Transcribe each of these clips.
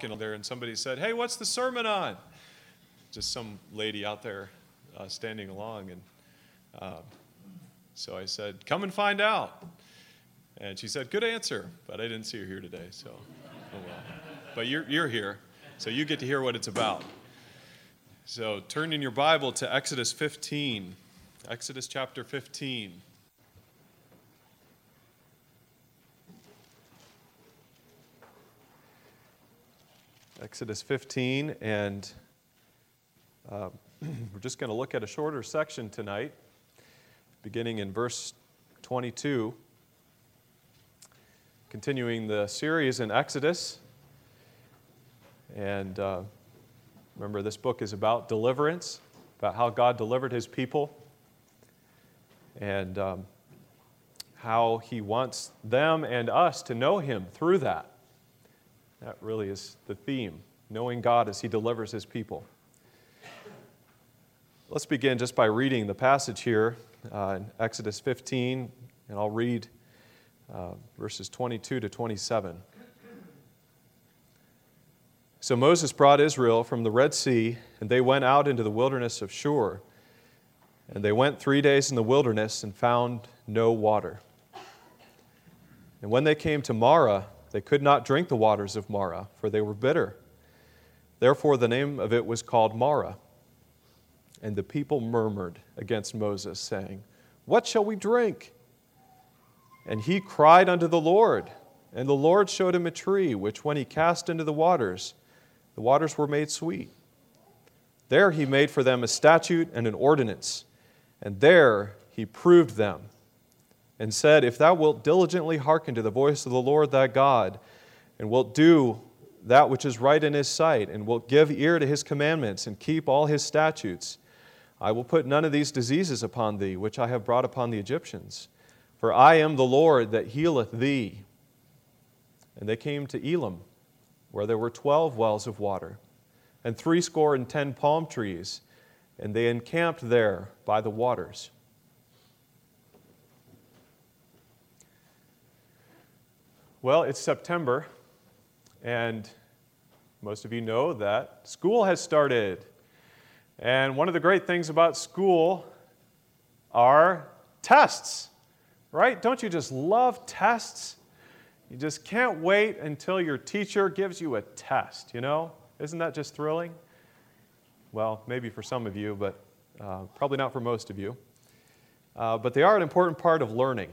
walking there, and somebody said, "Hey, what's the sermon on?" Just some lady out there standing along, and so I said, "Come and find out." And she said, "Good answer," but I didn't see her here today, so oh well. But you're here, so you get to hear what it's about. So turn in your Bible to Exodus 15, Exodus chapter 15. Exodus 15, and we're just going to look at a shorter section tonight, beginning in verse 22, continuing the series in Exodus. And remember, this book is about deliverance, about how God delivered His people, and how He wants them and us to know Him through that. That really is the theme, knowing God as He delivers His people. Let's begin just by reading the passage here in Exodus 15, and I'll read verses 22 to 27. So Moses brought Israel from the Red Sea, and they went out into the wilderness of Shur. And they went 3 days in the wilderness and found no water. And when they came to Marah, they could not drink the waters of Marah, for they were bitter. Therefore the name of it was called Marah. And the people murmured against Moses, saying, "What shall we drink?" And he cried unto the Lord, and the Lord showed him a tree, which when he cast into the waters were made sweet. There he made for them a statute and an ordinance, and there he proved them, and said, "If thou wilt diligently hearken to the voice of the Lord thy God, and wilt do that which is right in His sight, and wilt give ear to His commandments, and keep all His statutes, I will put none of these diseases upon thee, which I have brought upon the Egyptians. For I am the Lord that healeth thee." And they came to Elim, where there were 12 wells of water, and 70 palm trees, and they encamped there by the waters. Well, it's September, and most of you know that school has started. And one of the great things about school are tests, right? Don't you just love tests? You just can't wait until your teacher gives you a test, you know? Isn't that just thrilling? Well, maybe for some of you, but probably not for most of you. But they are an important part of learning.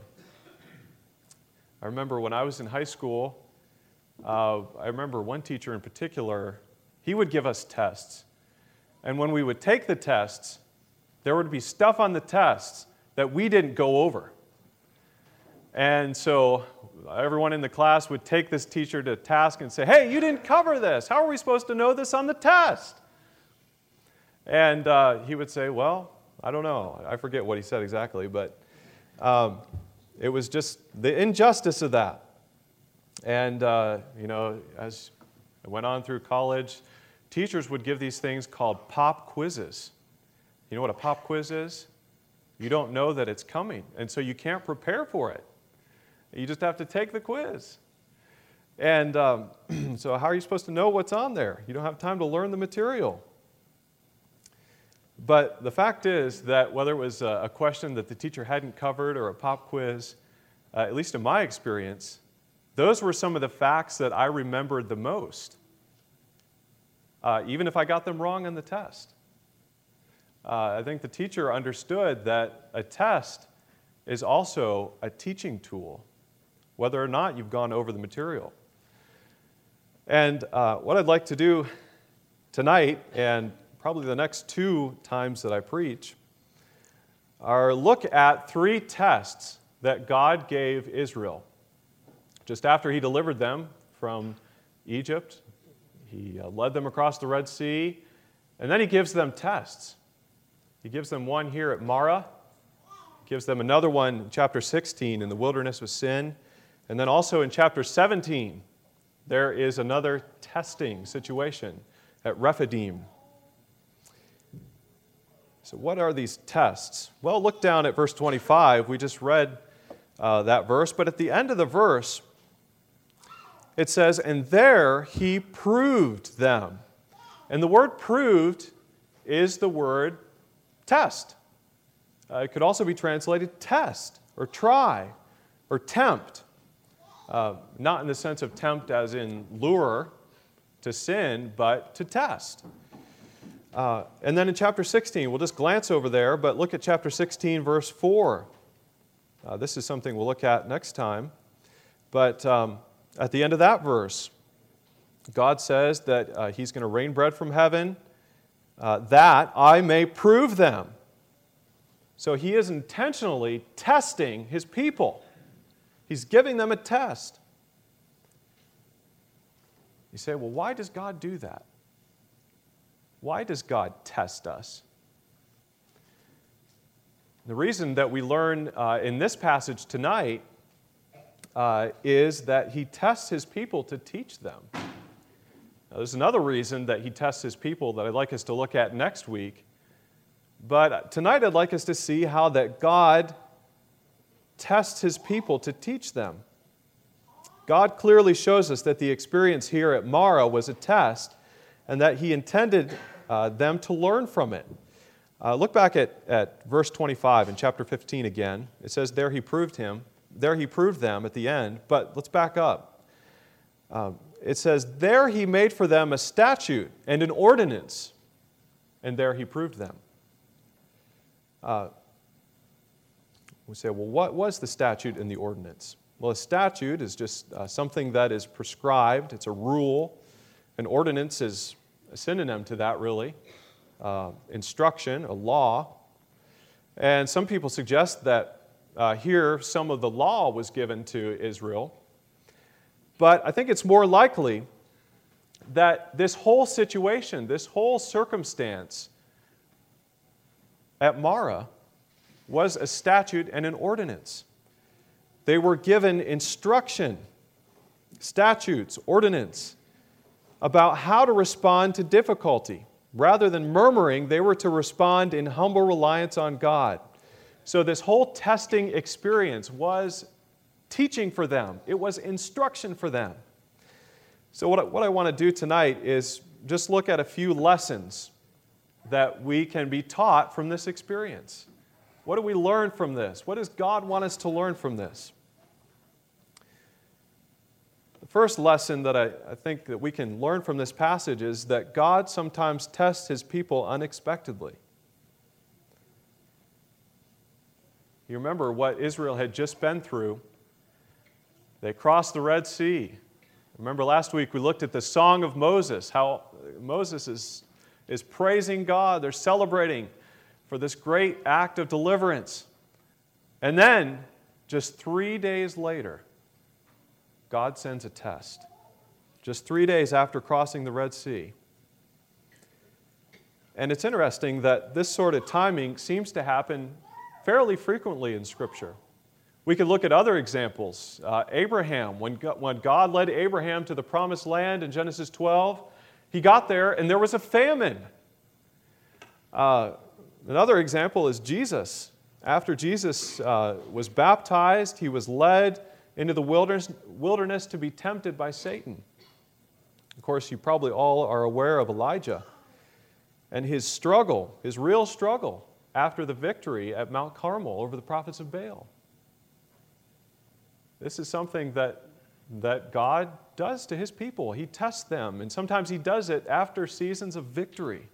I remember when I was in high school, I remember one teacher in particular, he would give us tests. And when we would take the tests, there would be stuff on the tests that we didn't go over. And so everyone in the class would take this teacher to task and say, "Hey, you didn't cover this. How are we supposed to know this on the test?" And he would say, "Well, I don't know." I forget what he said exactly, but it was just the injustice of that. And, as I went on through college, teachers would give these things called pop quizzes. You know what a pop quiz is? You don't know that it's coming, and so you can't prepare for it. You just have to take the quiz. And so how are you supposed to know what's on there? You don't have time to learn the material. But the fact is that whether it was a question that the teacher hadn't covered or a pop quiz, at least in my experience, those were some of the facts that I remembered the most, even if I got them wrong on the test. I think the teacher understood that a test is also a teaching tool, whether or not you've gone over the material. And what I'd like to do tonight, and probably the next 2 times that I preach, are look at 3 tests that God gave Israel. Just after He delivered them from Egypt, He led them across the Red Sea, and then He gives them tests. He gives them one here at Marah, gives them another one in chapter 16 in the wilderness of Sin, and then also in chapter 17, there is another testing situation at Rephidim. So what are these tests? Well, look down at verse 25. We just read that verse, but at the end of the verse, it says, and there he proved them. And the word proved is the word test. It could also be translated test or try or tempt. Not in the sense of tempt as in lure to sin, but to test. And then in chapter 16, we'll just glance over there, but look at chapter 16, verse 4. This is something we'll look at next time. But at the end of that verse, God says that He's going to rain bread from heaven, that I may prove them. So He is intentionally testing His people. He's giving them a test. You say, well, why does God do that? Why does God test us? The reason that we learn in this passage tonight is that He tests His people to teach them. Now, there's another reason that He tests His people that I'd like us to look at next week. But tonight I'd like us to see how that God tests His people to teach them. God clearly shows us that the experience here at Marah was a test and that He intended them to learn from it. Look back at verse 25 in chapter 15 again. It says, there he proved them at the end, but let's back up. It says, there he made for them a statute and an ordinance, and there he proved them. We say, well, what was the statute and the ordinance? Well, a statute is just something that is prescribed. It's a rule. An ordinance is a synonym to that, really. Instruction, a law. And some people suggest that here some of the law was given to Israel. But I think it's more likely that this whole situation, this whole circumstance at Marah was a statute and an ordinance. They were given instruction, statutes, ordinance, about how to respond to difficulty. Rather than murmuring, they were to respond in humble reliance on God. So this whole testing experience was teaching for them. It was instruction for them. So what I want to do tonight is just look at a few lessons that we can be taught from this experience. What do we learn from this? What does God want us to learn from this? The first lesson that I think that we can learn from this passage is that God sometimes tests His people unexpectedly. You remember what Israel had just been through. They crossed the Red Sea. Remember last week we looked at the Song of Moses, how Moses is praising God. They're celebrating for this great act of deliverance. And then, just 3 days later, God sends a test. Just 3 days after crossing the Red Sea. And it's interesting that this sort of timing seems to happen fairly frequently in Scripture. We could look at other examples. Abraham, when God led Abraham to the Promised Land in Genesis 12, he got there and there was a famine. Another example is Jesus. After Jesus was baptized, he was led into the wilderness to be tempted by Satan. Of course, you probably all are aware of Elijah and his struggle, his real struggle, after the victory at Mount Carmel over the prophets of Baal. This is something that God does to His people. He tests them, and sometimes He does it after seasons of victory.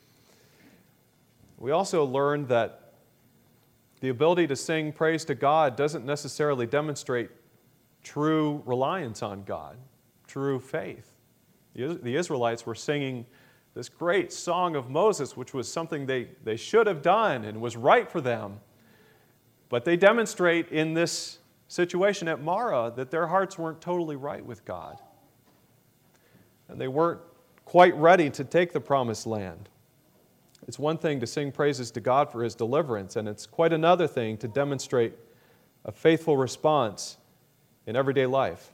We also learned that the ability to sing praise to God doesn't necessarily demonstrate true reliance on God, true faith. The Israelites were singing this great song of Moses, which was something they should have done and was right for them. But they demonstrate in this situation at Marah that their hearts weren't totally right with God. And they weren't quite ready to take the promised land. It's one thing to sing praises to God for His deliverance, and it's quite another thing to demonstrate a faithful response in everyday life.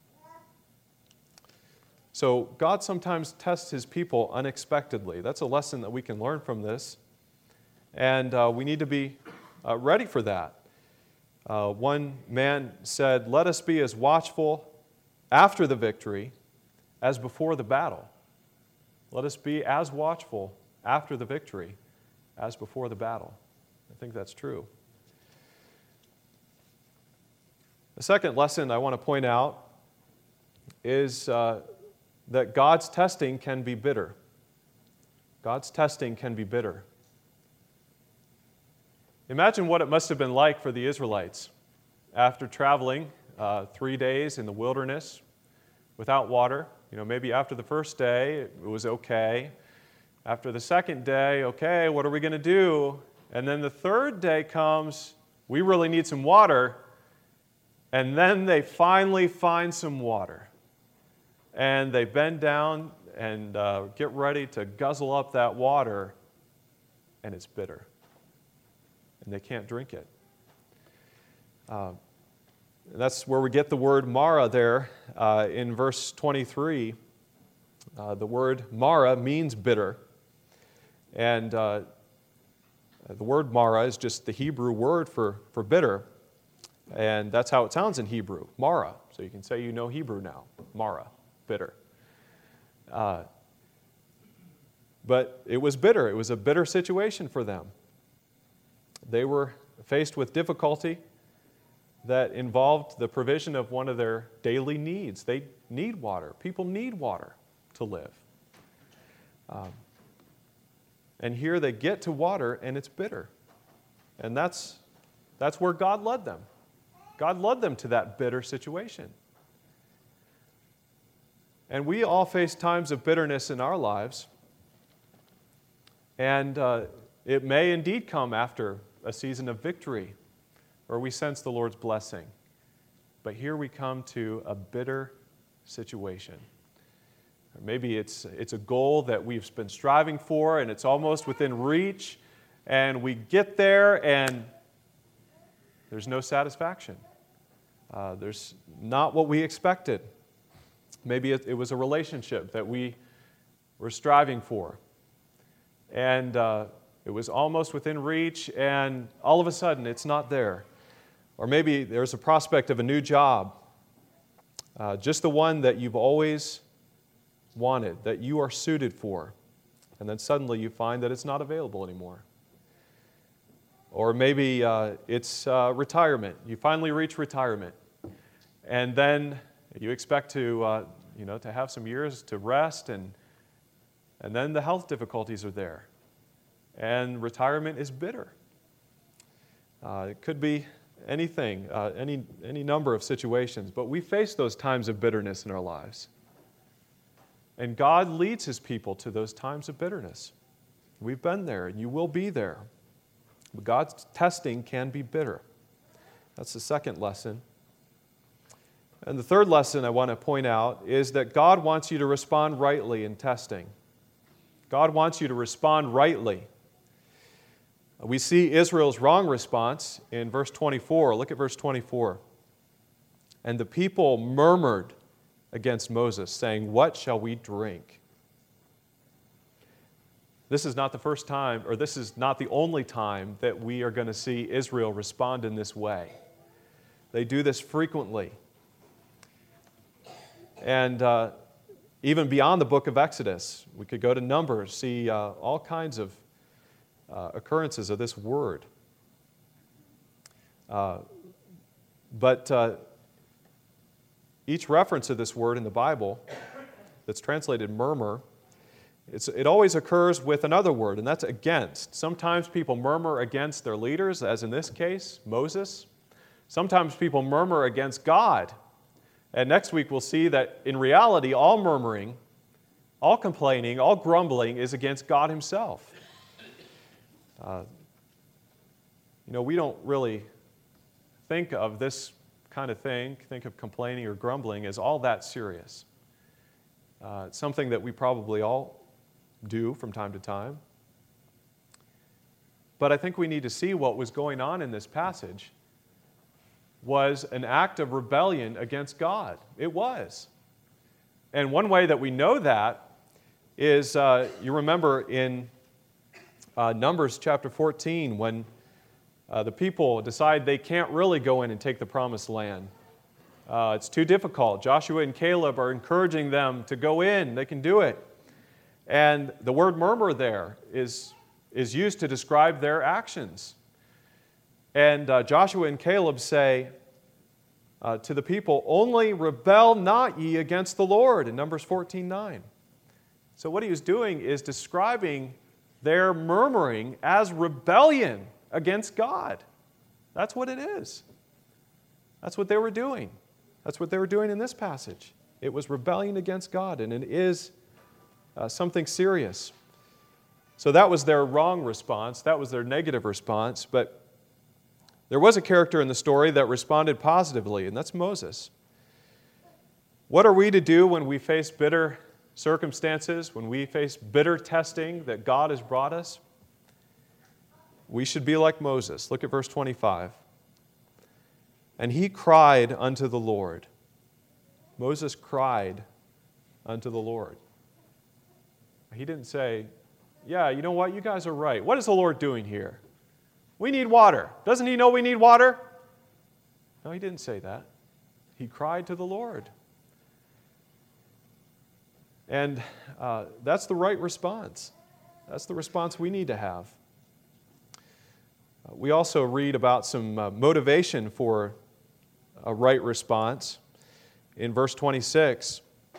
So God sometimes tests His people unexpectedly. That's a lesson that we can learn from this, and we need to be ready for that. One man said, "Let us be as watchful after the victory as before the battle. Let us be as watchful after the victory as before the battle. I think that's true. The second lesson I want to point out is that God's testing can be bitter. God's testing can be bitter. Imagine what it must have been like for the Israelites after traveling 3 days in the wilderness without water. Maybe after the first day, it was okay. After the second day, okay, what are we going to do? And then the third day comes, we really need some water. And then they finally find some water. And they bend down and get ready to guzzle up that water, and it's bitter. And they can't drink it. That's where we get the word Mara there in verse 23. The word Mara means bitter. And the word Mara is just the Hebrew word for bitter. And that's how it sounds in Hebrew, Mara. So you can say you know Hebrew now, Mara, bitter. But it was bitter. It was a bitter situation for them. They were faced with difficulty that involved the provision of one of their daily needs. They need water. People need water to live. And here they get to water and it's bitter. And that's where God led them. God led them to that bitter situation. And we all face times of bitterness in our lives. And it may indeed come after a season of victory, or we sense the Lord's blessing. But here we come to a bitter situation. Or maybe it's a goal that we've been striving for, and it's almost within reach, and we get there, and there's no satisfaction. There's not what we expected. Maybe it was a relationship that we were striving for. And it was almost within reach, and all of a sudden it's not there. Or maybe there's a prospect of a new job, just the one that you've always wanted, that you are suited for. And then suddenly you find that it's not available anymore. Or maybe it's retirement. You finally reach retirement. And then you expect to have some years to rest, and then the health difficulties are there. And retirement is bitter. It could be anything, any number of situations, but we face those times of bitterness in our lives. And God leads His people to those times of bitterness. We've been there, and you will be there. But God's testing can be bitter. That's the second lesson. And the third lesson I want to point out is that God wants you to respond rightly in testing. God wants you to respond rightly. We see Israel's wrong response in verse 24. Look at verse 24. And the people murmured against Moses, saying, "What shall we drink?" This is not the first time, or this is not the only time that we are going to see Israel respond in this way. They do this frequently. And even beyond the book of Exodus, we could go to Numbers, see all kinds of occurrences of this word. But each reference to this word in the Bible that's translated murmur, it always occurs with another word, and that's against. Sometimes people murmur against their leaders, as in this case, Moses. Sometimes people murmur against God. And next week we'll see that in reality, all murmuring, all complaining, all grumbling is against God Himself. We don't really think of this kind of thing, think of complaining or grumbling as all that serious. It's something that we probably all do from time to time. But I think we need to see what was going on in this passage was an act of rebellion against God. It was. And one way that we know that is, you remember in Numbers chapter 14, when the people decide they can't really go in and take the promised land. It's too difficult. Joshua and Caleb are encouraging them to go in. They can do it. And the word murmur there is used to describe their actions. And Joshua and Caleb say to the people, "Only rebel not ye against the Lord," in Numbers 14:9. So what he was doing is describing their murmuring as rebellion against God. That's what it is. That's what they were doing. That's what they were doing in this passage. It was rebellion against God, and it is something serious. So that was their wrong response. That was their negative response. But there was a character in the story that responded positively, and that's Moses. What are we to do when we face bitter circumstances, when we face bitter testing that God has brought us? We should be like Moses. Look at verse 25. And he cried unto the Lord. Moses cried unto the Lord. He didn't say, "Yeah, you know what? You guys are right. What is the Lord doing here? We need water. Doesn't he know we need water?" No, he didn't say that. He cried to the Lord. And that's the right response. That's the response we need to have. We also read about some motivation for a right response. In verse 26,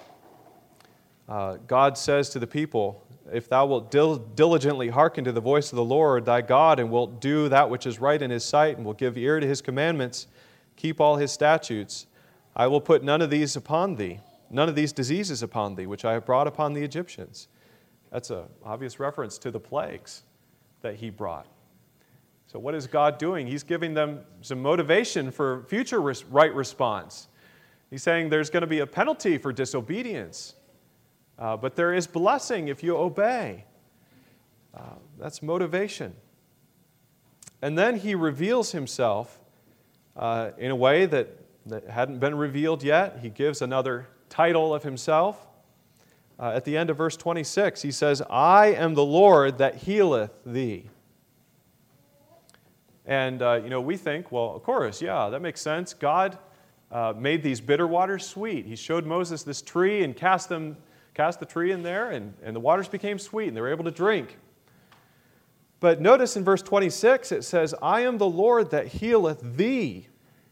God says to the people, "If thou wilt diligently hearken to the voice of the Lord thy God, and wilt do that which is right in his sight, and will give ear to his commandments, keep all his statutes, I will put none of these upon thee, none of these diseases upon thee, which I have brought upon the Egyptians." That's an obvious reference to the plagues that he brought. So what is God doing? He's giving them some motivation for future right response. He's saying there's going to be a penalty for disobedience, but there is blessing if you obey. That's motivation. And then he reveals himself in a way that hadn't been revealed yet. He gives another title of himself. At the end of verse 26, he says, "I am the Lord that healeth thee." And, we think, well, of course, yeah, that makes sense. God made these bitter waters sweet. He showed Moses this tree and cast the tree in there, and the waters became sweet, and they were able to drink. But notice in verse 26, it says, "I am the Lord that healeth thee."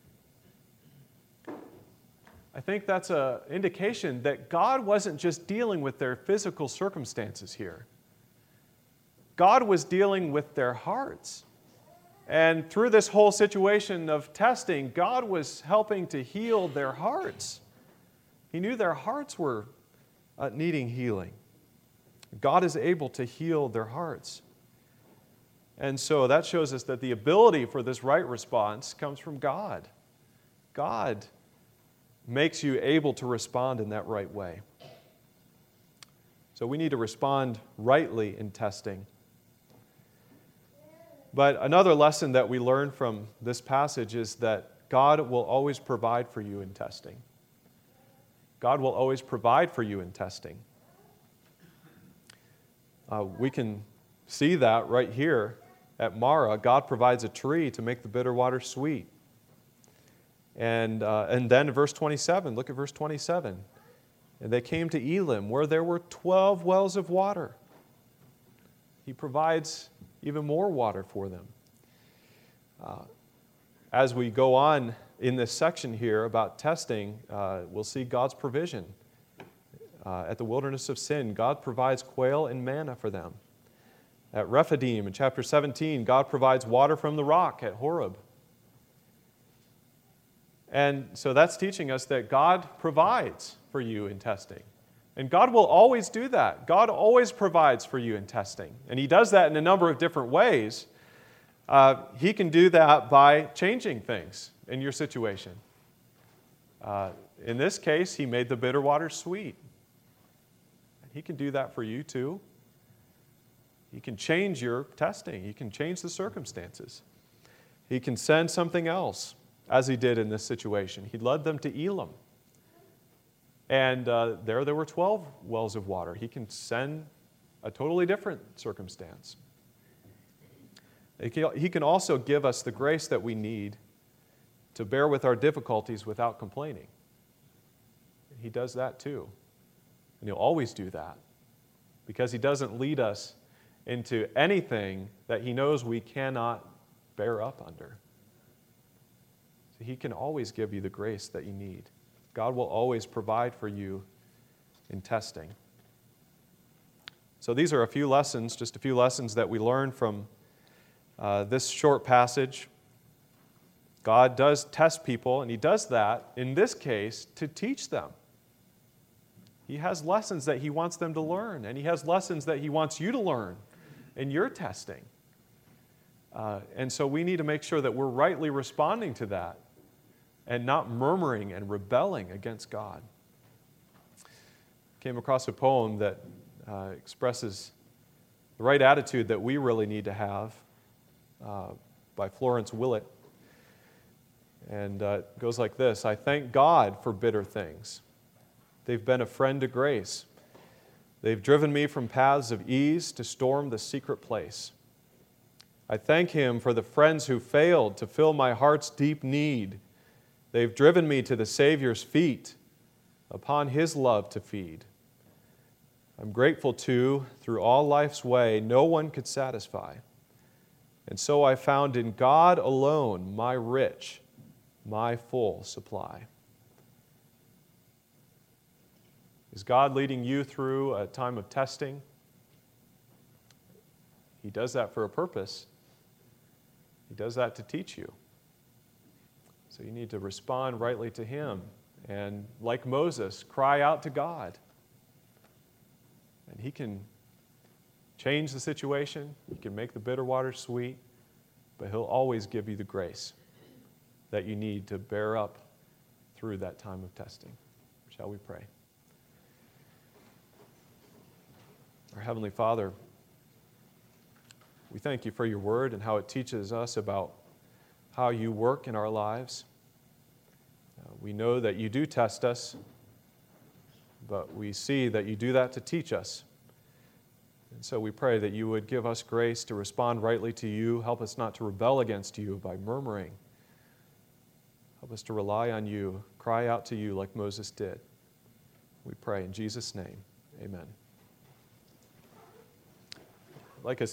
I think that's an indication that God wasn't just dealing with their physical circumstances here. God was dealing with their hearts. And through this whole situation of testing, God was helping to heal their hearts. He knew their hearts were needing healing. God is able to heal their hearts. And so that shows us that the ability for this right response comes from God. God makes you able to respond in that right way. So we need to respond rightly in testing. But another lesson that we learn from this passage is that God will always provide for you in testing. God will always provide for you in testing. We can see that right here at Marah. God provides a tree to make the bitter water sweet. And then in verse 27, look at verse 27. "And they came to Elim, where there were 12 wells of water." He provides even more water for them. As we go on in this section here about testing, we'll see God's provision. At the wilderness of Sin, God provides quail and manna for them. At Rephidim in chapter 17, God provides water from the rock at Horeb. And so that's teaching us that God provides for you in testing. And God will always do that. God always provides for you in testing. And He does that in a number of different ways. He can do that by changing things in your situation. In this case, He made the bitter water sweet. He can do that for you too. He can change your testing. He can change the circumstances. He can send something else, as He did in this situation. He led them to Elim. And there were 12 wells of water. He can send a totally different circumstance. He can also give us the grace that we need to bear with our difficulties without complaining. He does that too. And He'll always do that because He doesn't lead us into anything that He knows we cannot bear up under. So He can always give you the grace that you need. God will always provide for you in testing. So these are a few lessons, just a few lessons that we learn from this short passage. God does test people, and He does that, in this case, to teach them. He has lessons that He wants them to learn, and He has lessons that He wants you to learn in your testing. And so we need to make sure that we're rightly responding to that and not murmuring and rebelling against God. Came across a poem that expresses the right attitude that we really need to have by Florence Willett. And it goes like this: I thank God for bitter things. They've been a friend to grace. They've driven me from paths of ease to storm the secret place. I thank Him for the friends who failed to fill my heart's deep need. They've driven me to the Savior's feet, upon His love to feed. I'm grateful too, through all life's way, no one could satisfy. And so I found in God alone my rich, my full supply. Is God leading you through a time of testing? He does that for a purpose. He does that to teach you. So you need to respond rightly to Him and, like Moses, cry out to God. And He can change the situation. He can make the bitter water sweet. But He'll always give you the grace that you need to bear up through that time of testing. Shall we pray? Our Heavenly Father, we thank You for Your Word and how it teaches us about how You work in our lives. We know that You do test us, but we see that You do that to teach us. And so we pray that You would give us grace to respond rightly to You. Help us not to rebel against You by murmuring. Help us to rely on You, cry out to You like Moses did. We pray in Jesus' name, amen. I'd like us